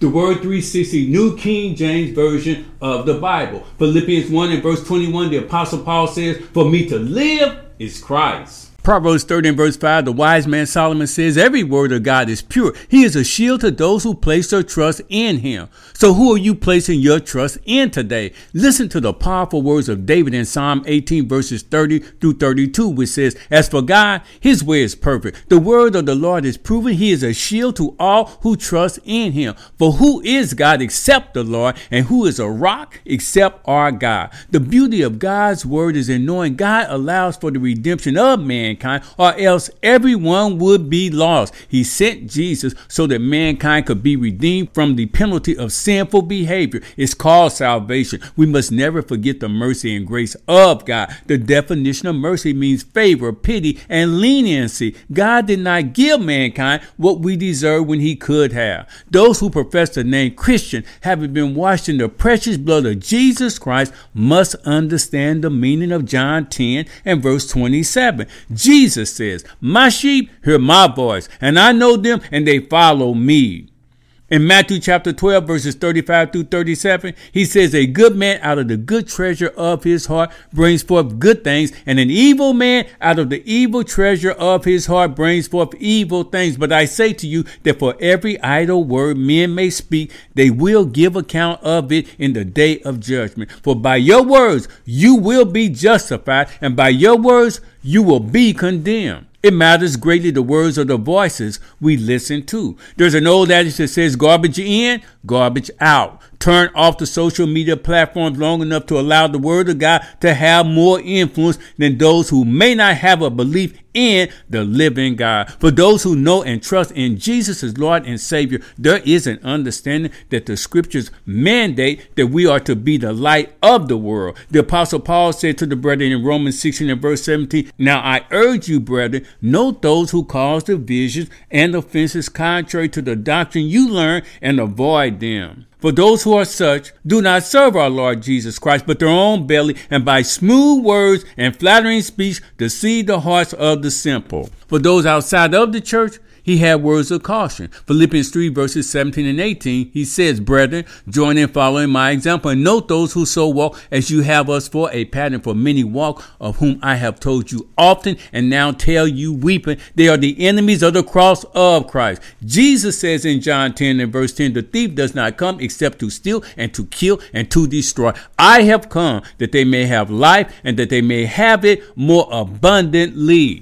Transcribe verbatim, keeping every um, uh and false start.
the Word three sixty, New King James Version of the Bible. Philippians one and verse twenty-one, the Apostle Paul says, for me to live is Christ. Proverbs thirty and verse five, the wise man Solomon says, every word of God is pure. He is a shield to those who place their trust in him. So who are you placing your trust in today? Listen to the powerful words of David in Psalm eighteen verses thirty through thirty-two, which says, as for God, his way is perfect. The word of the Lord is proven. He is a shield to all who trust in him. For who is God except the Lord? And who is a rock except our God? The beauty of God's word is in knowing God allows for the redemption of man. Mankind, or else everyone would be lost. He sent Jesus so that mankind could be redeemed from the penalty of sinful behavior. It's called salvation. We must never forget the mercy and grace of God. The definition of mercy means favor, pity, and leniency. God did not give mankind what we deserve when he could have. Those who profess the name Christian, having been washed in the precious blood of Jesus Christ, must understand the meaning of John ten and verse twenty-seven. Jesus says, my sheep hear my voice, and I know them, and they follow me. In Matthew chapter twelve, verses thirty-five through thirty-seven, he says, a good man out of the good treasure of his heart brings forth good things, and an evil man out of the evil treasure of his heart brings forth evil things. But I say to you that for every idle word men may speak, they will give account of it in the day of judgment. For by your words you will be justified, and by your words you will be condemned. It matters greatly the words of the voices we listen to. There's an old adage that says garbage in, garbage out. Turn off the social media platforms long enough to allow the word of God to have more influence than those who may not have a belief in the living God. For those who know and trust in Jesus as Lord and Savior, there is an understanding that the scriptures mandate that we are to be the light of the world. The Apostle Paul said to the brethren in Romans sixteen and verse seventeen, now I urge you, brethren, note those who cause divisions and offenses contrary to the doctrine you learn, and avoid them. For those who are such do not serve our Lord Jesus Christ, but their own belly, and by smooth words and flattering speech deceive the hearts of the simple. For those outside of the church, he had words of caution. Philippians three verses seventeen and eighteen, he says, brethren, join in following my example, and note those who so walk as you have us for a pattern. For many walk, of whom I have told you often, and now tell you weeping, they are the enemies of the cross of Christ. Jesus says in John ten and verse ten, the thief does not come except to steal and to kill and to destroy. I have come that they may have life, and that they may have it more abundantly.